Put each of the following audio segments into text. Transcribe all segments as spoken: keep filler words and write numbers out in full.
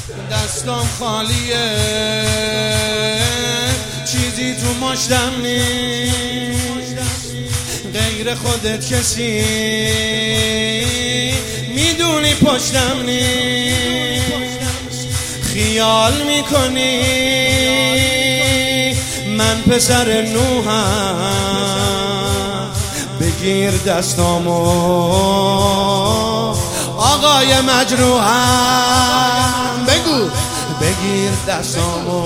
دستم خالیه، چیزی تو مشتم نیست غیر خودت، کسی میدونی پشتم نیست. خیال میکنی من پسر نوحم، بگیر دستامو آقای مجروحم، بگو بگیر دستامو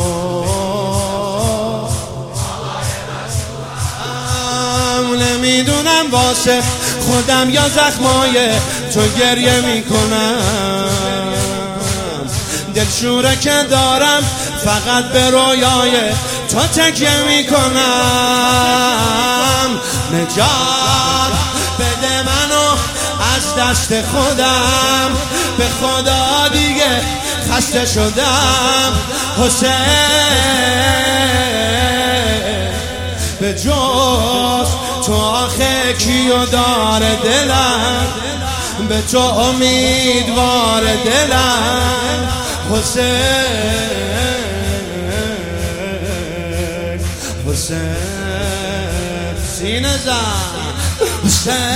آقای مجروحم. نمیدونم واسه خودم یا زخمای تو گریه میکنم، دلشوره که دارم فقط به رویای تو تکیه میکنم. نجات بده منو از دست خودم، به خدا دیگه خسته شدم. حسین به جز تو آخه کیو داره دلم، به تو امیدوار دلم. حسین حسین سینه زن حسین